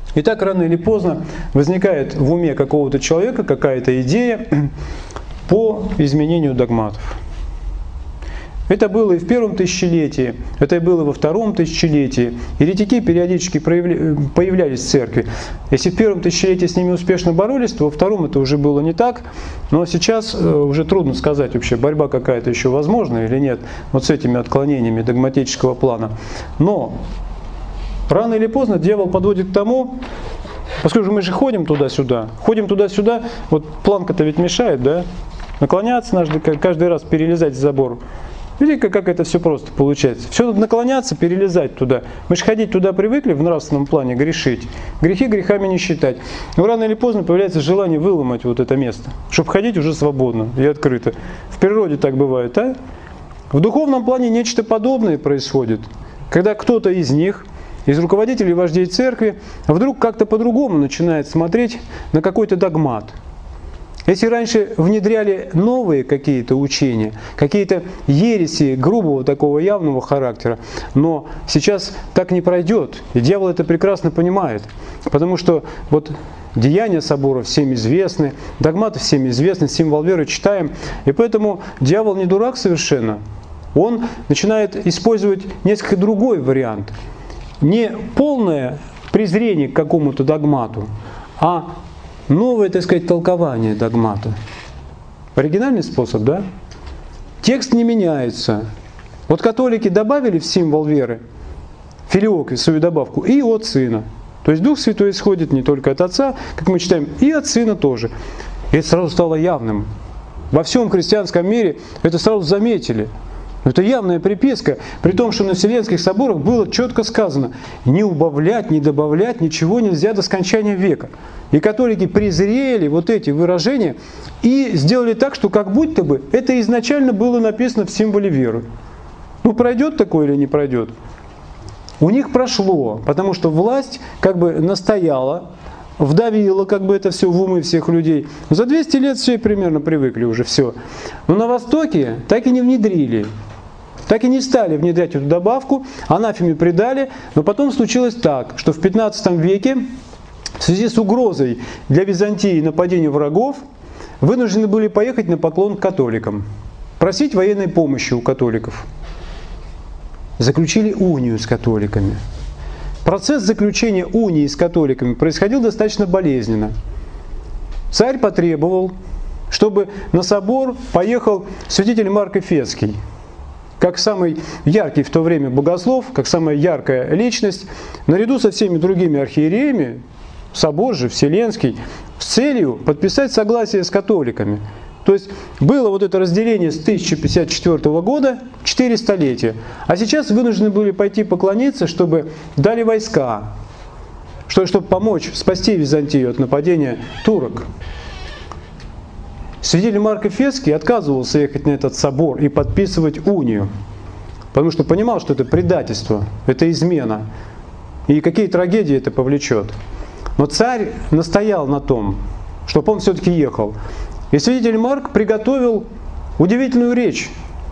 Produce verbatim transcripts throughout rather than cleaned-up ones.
И так рано или поздно возникает в уме какого-то человека какая-то идея по изменению догматов. Это было и в первом тысячелетии, это и было во втором тысячелетии. Еретики периодически появлялись в церкви. Если в первом тысячелетии с ними успешно боролись, то во втором это уже было не так. Но сейчас уже трудно сказать вообще, борьба какая-то еще возможна или нет вот с этими отклонениями догматического плана. Но рано или поздно дьявол подводит к тому, поскольку мы же ходим туда-сюда, ходим туда-сюда, вот планка-то ведь мешает, да? Наклоняться надо каждый раз, перелезать забор. Видите, как это все просто получается. Все надо наклоняться, перелезать туда. Мы же ходить туда привыкли в нравственном плане, грешить. Грехи грехами не считать. Но рано или поздно появляется желание выломать вот это место, чтобы ходить уже свободно и открыто. В природе так бывает, а? В духовном плане нечто подобное происходит. Когда кто-то из них, из руководителей и вождей церкви, вдруг как-то по-другому начинает смотреть на какой-то догмат. Если раньше внедряли новые какие-то учения, какие-то ереси грубого такого явного характера, но сейчас так не пройдет. И дьявол это прекрасно понимает. Потому что вот деяния соборов всем известны, догматы всем известны, символ веры читаем. И поэтому дьявол не дурак совершенно. Он начинает использовать несколько другой вариант. Не полное презрение к какому-то догмату, а новое, так сказать, толкование догмата. Оригинальный способ, да? Текст не меняется. Вот католики добавили в символ веры, филиок, свою добавку, и от Сына. То есть Дух Святой исходит не только от Отца, как мы читаем, и от Сына тоже. И это сразу стало явным. Во всем христианском мире это сразу заметили. Это явная приписка, при том, что на Вселенских соборах было четко сказано, не убавлять, не добавлять ничего нельзя до скончания века. И католики презрели вот эти выражения и сделали так, что как будто бы это изначально было написано в символе веры. Ну пройдет такое или не пройдет? У них прошло, потому что власть как бы настояла, вдавила как бы это все в умы всех людей. За двести лет все примерно привыкли уже все. Но на Востоке так и не внедрили. Так и не стали внедрять эту добавку, анафеме предали, но потом случилось так, что в пятнадцатом веке в связи с угрозой для Византии и нападения врагов вынуждены были поехать на поклон к католикам, просить военной помощи у католиков. Заключили унию с католиками. Процесс заключения унии с католиками происходил достаточно болезненно. Царь потребовал, чтобы на собор поехал святитель Марк Эфесский, как самый яркий в то время богослов, как самая яркая личность, наряду со всеми другими архиереями, собор же Вселенский, с целью подписать согласие с католиками. То есть было вот это разделение с тысяча пятьдесят четвёртого года, четыре столетия. А сейчас вынуждены были пойти поклониться, чтобы дали войска, чтобы помочь спасти Византию от нападения турок. Святитель Марк Эфесский отказывался ехать на этот собор и подписывать унию, потому что понимал, что это предательство, это измена, и какие трагедии это повлечет. Но царь настоял на том, чтобы он все-таки ехал. И святитель Марк приготовил удивительную речь.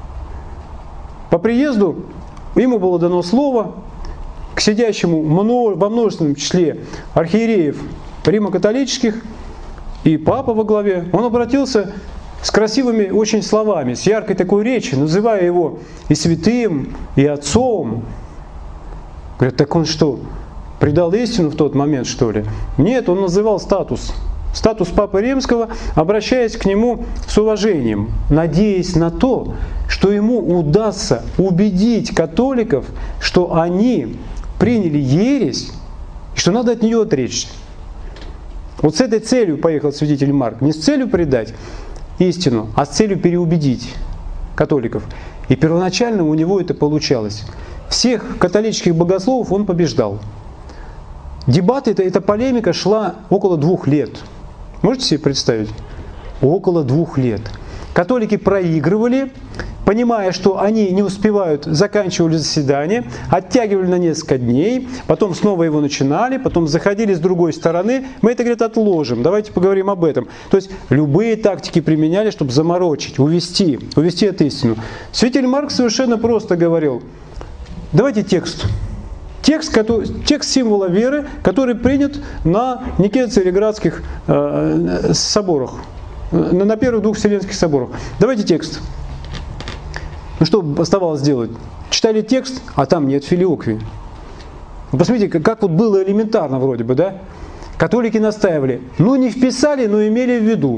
По приезду ему было дано слово к сидящему во множественном числе архиереев римо-католических, и папа во главе. Он обратился с красивыми очень словами, с яркой такой речью, называя его и святым, и отцом. Говорят, так он что, предал истину в тот момент, что ли? Нет, он называл статус. Статус Папы Римского, обращаясь к нему с уважением, надеясь на то, что ему удастся убедить католиков, что они приняли ересь, и что надо от нее отречься. Вот с этой целью поехал святитель Марк. Не с целью предать истину, а с целью переубедить католиков. И первоначально у него это получалось. Всех католических богословов он побеждал. Дебаты, эта, эта полемика шла около двух лет. Можете себе представить? Около двух лет. Католики проигрывали, понимая, что они не успевают, заканчивали заседание, оттягивали на несколько дней, потом снова его начинали, потом заходили с другой стороны. Мы это, говорят, отложим, давайте поговорим об этом. То есть любые тактики применяли, чтобы заморочить, увести, увести от истину. Святитель Марк совершенно просто говорил, давайте текст. Текст, который, текст символа веры, который принят на Никейно-Цареградских э, соборах, на, на первых двух Вселенских соборах. Давайте текст. Ну что оставалось делать? Читали текст, а там нет филиоквии. Посмотрите, как, как вот было элементарно вроде бы, да? Католики настаивали. Ну не вписали, но имели в виду.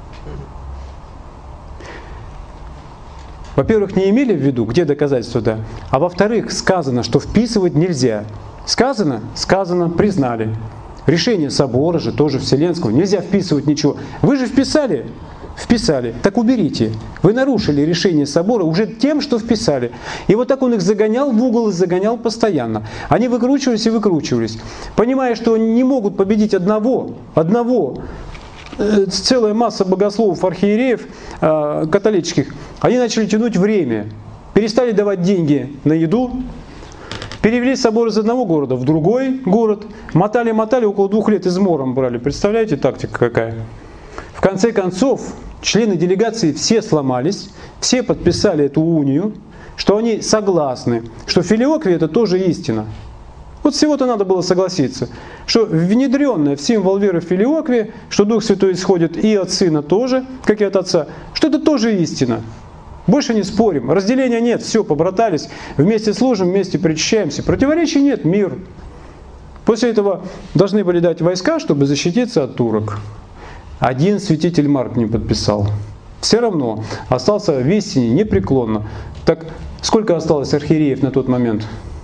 Во-первых, не имели в виду, где доказательства, да. А во-вторых, сказано, что вписывать нельзя. Сказано? Сказано, признали. Решение собора же, тоже Вселенского, нельзя вписывать ничего. Вы же вписали? Вписали. Так уберите. Вы нарушили решение собора уже тем, что вписали. И вот так он их загонял в угол и загонял постоянно. Они выкручивались и выкручивались. Понимая, что они не могут победить одного, одного, целая масса богословов, архиереев э, католических, они начали тянуть время, перестали давать деньги на еду, перевели собор из одного города в другой город, мотали-мотали, около двух лет измором брали. Представляете, тактика какая? В конце концов, члены делегации все сломались, все подписали эту унию, что они согласны, что филиоквия – это тоже истина. Вот всего-то надо было согласиться, что внедренная в символ веры филиоквия, что Дух Святой исходит и от Сына тоже, как и от Отца, что это тоже истина. Больше не спорим, разделения нет, все, побратались, вместе служим, вместе причащаемся. Противоречий нет, мир. После этого должны были дать войска, чтобы защититься от турок. Один святитель Марк не подписал. Все равно остался в истине непреклонно. Так сколько осталось архиереев на тот момент?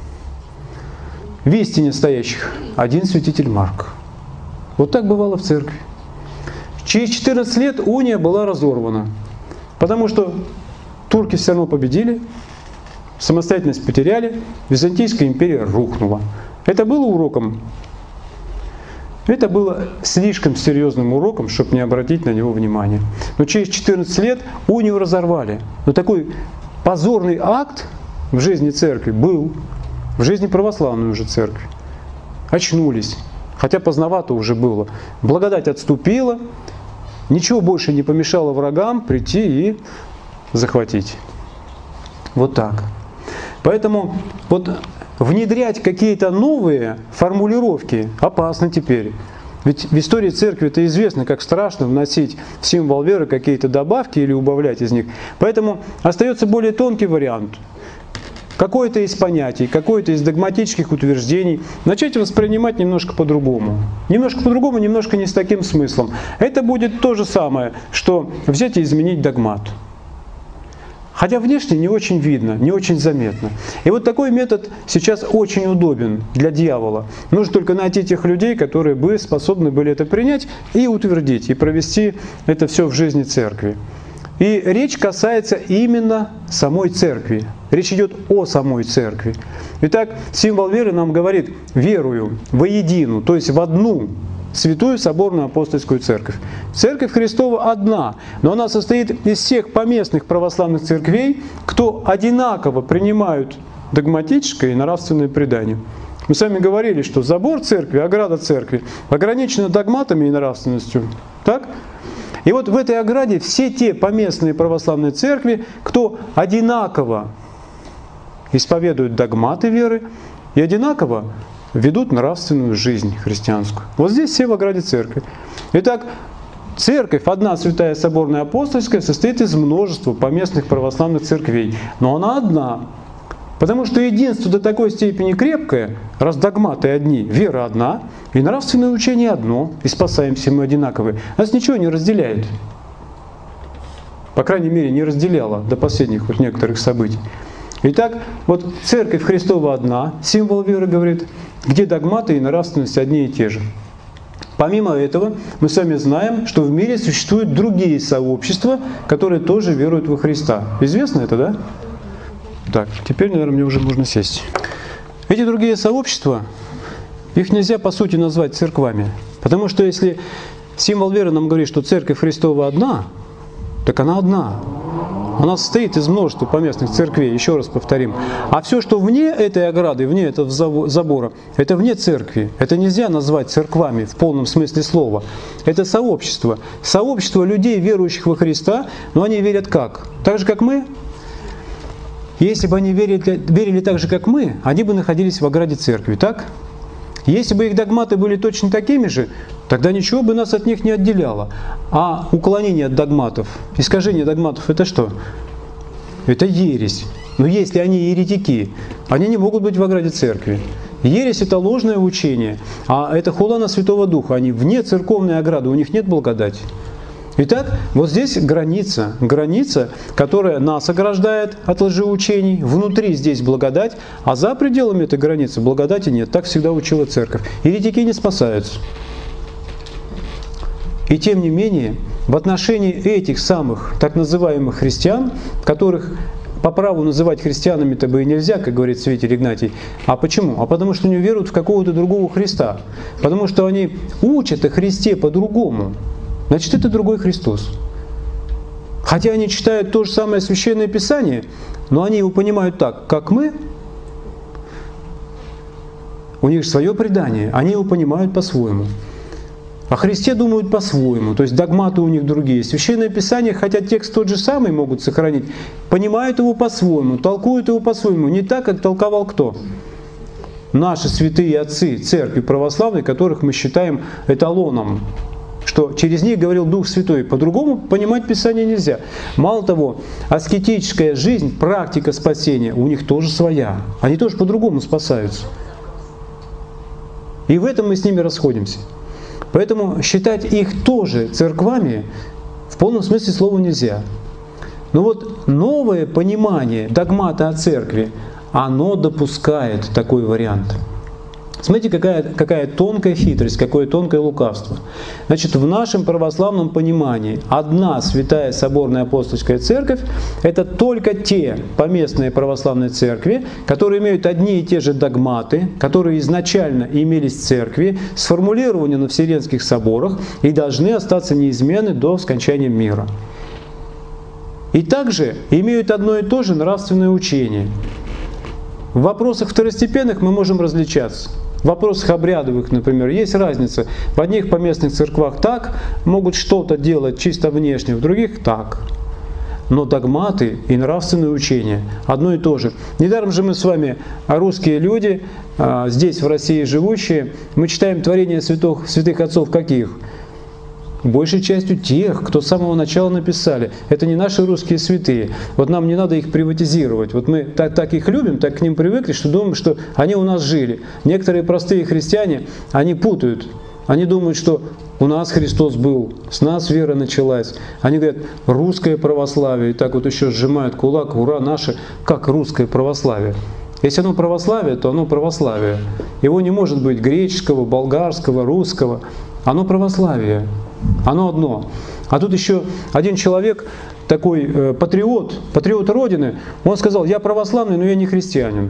В истине стоящих один святитель Марк. Вот так бывало в церкви. Через четырнадцать лет уния была разорвана, потому что турки все равно победили, самостоятельность потеряли, Византийская империя рухнула. Это было уроком? Это было слишком серьезным уроком, чтобы не обратить на него внимания. Но через четырнадцать лет унию разорвали. Но такой позорный акт в жизни церкви был. В жизни православной уже церкви. Очнулись. Хотя поздновато уже было. Благодать отступила. Ничего больше не помешало врагам прийти и захватить. Вот так. Поэтому вот внедрять какие-то новые формулировки опасно теперь. Ведь в истории церкви это известно, как страшно вносить в символ веры какие-то добавки или убавлять из них. Поэтому остается более тонкий вариант. Какое-то из понятий, какое-то из догматических утверждений начать воспринимать немножко по-другому. Немножко по-другому, немножко не с таким смыслом. Это будет то же самое, что взять и изменить догмат. Хотя внешне не очень видно, не очень заметно. И вот такой метод сейчас очень удобен для дьявола. Нужно только найти тех людей, которые бы способны были это принять и утвердить, и провести это все в жизни церкви. И речь касается именно самой церкви. Речь идет о самой церкви. Итак, символ веры нам говорит: верую воедино, то есть в одну святую соборную апостольскую церковь. Церковь Христова одна, но она состоит из всех поместных православных церквей, кто одинаково принимают догматическое и нравственное предание. Мы с вами говорили, что забор церкви, ограда церкви ограничена догматами и нравственностью. Так? И вот в этой ограде все те поместные православные церкви, кто одинаково исповедуют догматы веры и одинаково ведут нравственную жизнь христианскую. Вот здесь все в ограде церкви. Итак, церковь, одна святая соборная апостольская, состоит из множества поместных православных церквей. Но она одна. Потому что единство до такой степени крепкое, раз догматы одни, вера одна, и нравственное учение одно, и спасаемся мы одинаковые. Нас ничего не разделяет. По крайней мере, не разделяло до последних вот некоторых событий. Итак, вот Церковь Христова одна, символ веры говорит, где догматы и нравственность одни и те же. Помимо этого, мы с вами знаем, что в мире существуют другие сообщества, которые тоже веруют во Христа. Известно это, да? Так, теперь, наверное, мне уже можно сесть. Эти другие сообщества, их нельзя по сути назвать церквами. Потому что если символ веры нам говорит, что Церковь Христова одна, так она одна. Она состоит из множества поместных церквей, еще раз повторим. А все, что вне этой ограды, вне этого забора, это вне церкви. Это нельзя назвать церквами в полном смысле слова. Это сообщество. Сообщество людей, верующих во Христа, но они верят как? Так же, как мы? если бы они верили, верили так же, как мы, они бы находились в ограде церкви, так? Если бы их догматы были точно такими же, тогда ничего бы нас от них не отделяло. А уклонение от догматов, искажение догматов – это что? Это ересь. Но если они еретики, они не могут быть в ограде церкви. Ересь – это ложное учение, а это хула на Святого Духа. Они вне церковной ограды, у них нет благодати. Итак, вот здесь граница, граница, которая нас ограждает от лжеучений, внутри здесь благодать, а за пределами этой границы благодати нет. Так всегда учила церковь. Еретики не спасаются. И тем не менее, в отношении этих самых так называемых христиан, которых по праву называть христианами-то бы и нельзя, как говорит святитель Игнатий. А почему? А потому что они веруют в какого-то другого Христа. Потому что они учат о Христе по-другому. Значит, это другой Христос. Хотя они читают то же самое Священное Писание, но они его понимают так, как мы. У них свое предание, они его понимают по-своему. О Христе думают по-своему, то есть догматы у них другие. Священное Писание, хотя текст тот же самый могут сохранить, понимают его по-своему, толкуют его по-своему, не так, как толковал кто? Наши святые отцы церкви православной, которых мы считаем эталоном, что через них говорил Дух Святой. По-другому понимать Писание нельзя. Мало того, аскетическая жизнь, практика спасения у них тоже своя. Они тоже по-другому спасаются. И в этом мы с ними расходимся. Поэтому считать их тоже церквами в полном смысле слова нельзя. Но вот новое понимание догмата о церкви, оно допускает такой вариант. Смотрите, какая, какая тонкая хитрость, какое тонкое лукавство. Значит, в нашем православном понимании одна святая соборная апостольская церковь – это только те поместные православные церкви, которые имеют одни и те же догматы, которые изначально имелись в церкви, сформулированы на Вселенских соборах и должны остаться неизменны до скончания мира. И также имеют одно и то же нравственное учение. В вопросах второстепенных мы можем различаться. В вопросах обрядовых, например, есть разница. В одних поместных церквах так могут что-то делать чисто внешне, в других так. Но догматы и нравственное учение одно и то же. Недаром же мы с вами, русские люди, здесь в России живущие, мы читаем творения святых, святых отцов каких? Большей частью тех, кто с самого начала написали. Это не наши русские святые. Вот нам не надо их приватизировать. Вот мы так, так их любим, так к ним привыкли, что думаем, что они у нас жили. Некоторые простые христиане, они путают. Они думают, что у нас Христос был, с нас вера началась. Они говорят, русское православие. И так вот еще сжимают кулак, ура, наше, как русское православие. Если оно православие, то оно православие. Его не может быть греческого, болгарского, русского. Оно православие. Оно одно. А тут еще один человек, такой э, патриот, патриот Родины, он сказал, я православный, но я не христианин.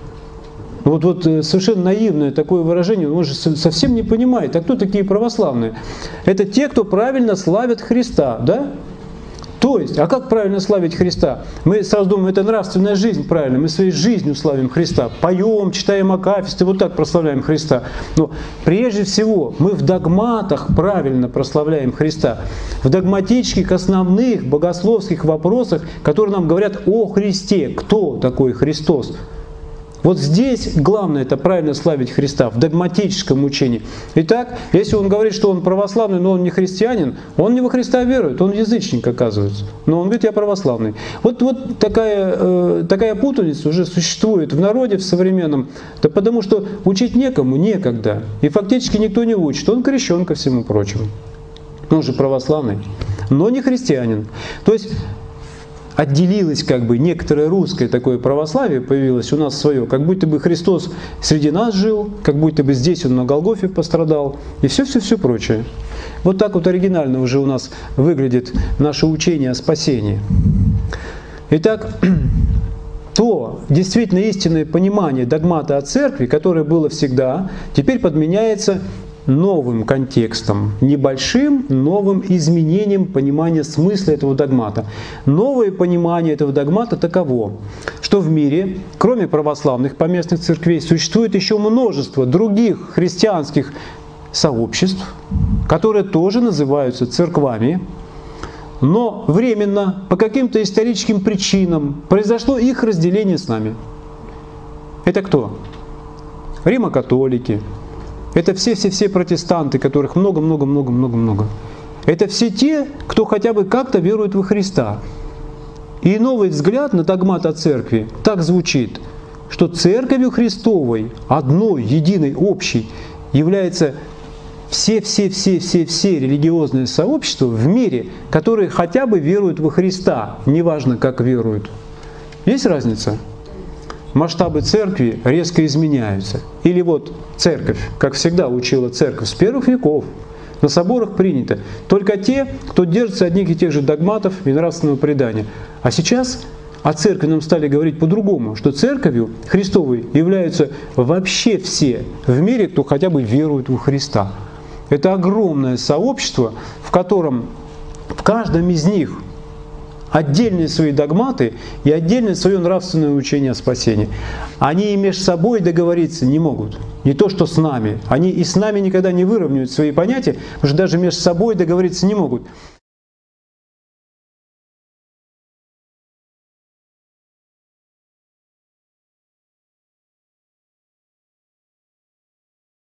Вот, вот совершенно наивное такое выражение, он же совсем не понимает, а кто такие православные? Это те, кто правильно славят Христа, да? То есть, а как правильно славить Христа? Мы сразу думаем, это нравственная жизнь правильно, мы своей жизнью славим Христа, поем, читаем акафисты, вот так прославляем Христа. Но прежде всего мы в догматах правильно прославляем Христа, в догматических основных богословских вопросах, которые нам говорят о Христе, кто такой Христос. Вот здесь главное это правильно славить Христа, в догматическом учении. Итак, если он говорит, что он православный, но он не христианин, он не во Христа верует, он язычник, оказывается. Но он говорит, я православный. Вот, вот такая, э, такая путаница уже существует в народе, в современном, да потому что учить некому, некогда. И фактически никто не учит, он крещен ко всему прочему. Он же православный, но не христианин. То есть, отделилось как бы некоторое русское такое православие, появилось у нас свое, как будто бы Христос среди нас жил, как будто бы здесь Он на Голгофе пострадал, и все-все-все прочее. Вот так вот оригинально уже у нас выглядит наше учение о спасении. Итак, то действительно истинное понимание догмата о церкви, которое было всегда, теперь подменяется новым контекстом, небольшим новым изменением понимания смысла этого догмата. Новое понимание этого догмата таково, что в мире, кроме православных поместных церквей, существует еще множество других христианских сообществ, которые тоже называются церквами, но временно, по каким-то историческим причинам, произошло их разделение с нами. Это кто? Римо-католики. Это все-все-все протестанты, которых много-много-много-много-много. Это все те, кто хотя бы как-то верует во Христа. И новый взгляд на догмат о церкви так звучит, что церковью Христовой, одной, единой, общей, является все-все-все-все-все религиозные сообщества в мире, которые хотя бы веруют во Христа, неважно, как веруют. Есть разница? Масштабы церкви резко изменяются. Или вот церковь, как всегда учила церковь с первых веков, на соборах принято. Только те, кто держится одних и тех же догматов и нравственного предания. А сейчас о церкви нам стали говорить по-другому, что церковью Христовой являются вообще все в мире, кто хотя бы верует во Христа. Это огромное сообщество, в котором в каждом из них отдельные свои догматы и отдельное свое нравственное учение о спасении. Они и между собой договориться не могут. Не то, что с нами. Они и с нами никогда не выровняют свои понятия, потому что даже между собой договориться не могут.